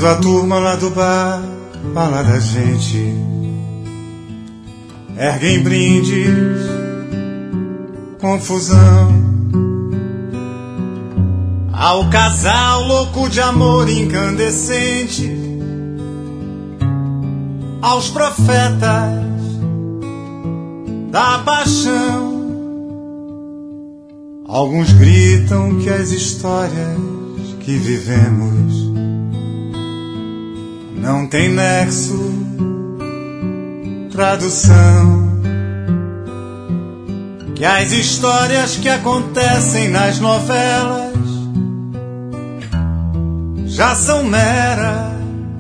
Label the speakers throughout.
Speaker 1: Quando a turma lá do bar fala da gente, erguem brindes, confusão ao casal louco de amor incandescente, aos profetas da paixão. Alguns gritam que as histórias que vivemos não tem nexo, tradução, que as histórias que acontecem nas novelas já são mera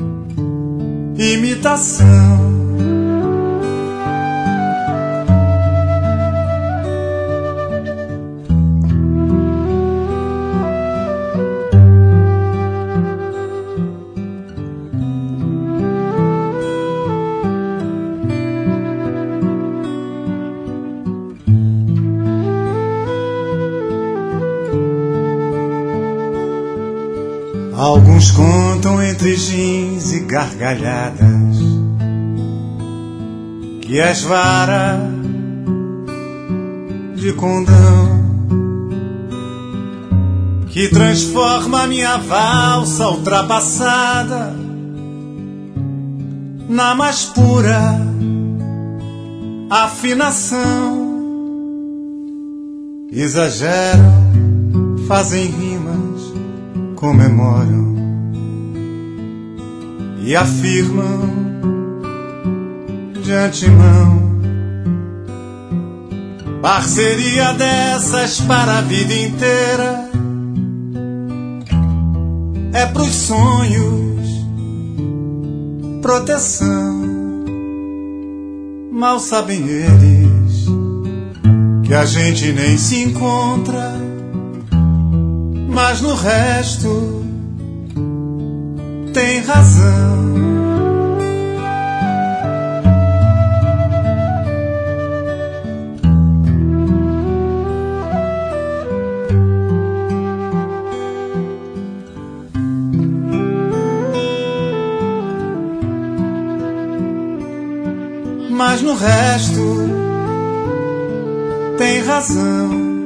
Speaker 1: imitação. Alguns contam entre jeans e gargalhadas que és vara de condão que transforma minha valsa ultrapassada na mais pura afinação. Exageram, fazem rimas, comemoram e afirmam de antemão parceria dessas para a vida inteira. É pros sonhos proteção. Mal sabem eles que a gente nem se encontra, mas no resto tem razão. Mas no resto tem razão.